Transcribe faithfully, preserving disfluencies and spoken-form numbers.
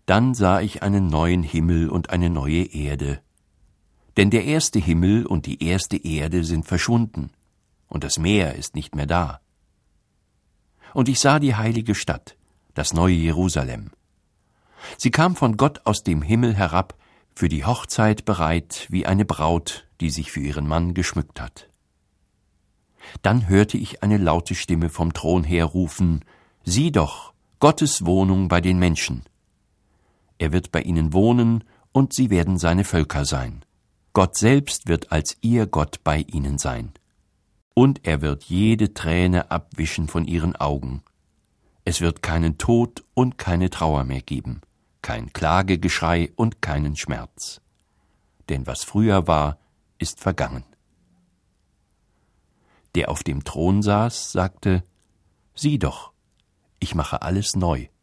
Dann sah ich einen neuen Himmel und eine neue Erde. Denn der erste Himmel und die erste Erde sind verschwunden, und das Meer ist nicht mehr da. Und ich sah die heilige Stadt, das neue Jerusalem. Sie kam von Gott aus dem Himmel herab, für die Hochzeit bereit wie eine Braut, die sich für ihren Mann geschmückt hat. Dann hörte ich eine laute Stimme vom Thron her rufen: Sieh doch, Gottes Wohnung bei den Menschen. Er wird bei ihnen wohnen, und sie werden seine Völker sein. Gott selbst wird als ihr Gott bei ihnen sein. Und er wird jede Träne abwischen von ihren Augen. Es wird keinen Tod und keine Trauer mehr geben, kein Klagegeschrei und keinen Schmerz. Denn was früher war, ist vergangen. Der auf dem Thron saß, sagte: Sieh doch, ich mache alles neu.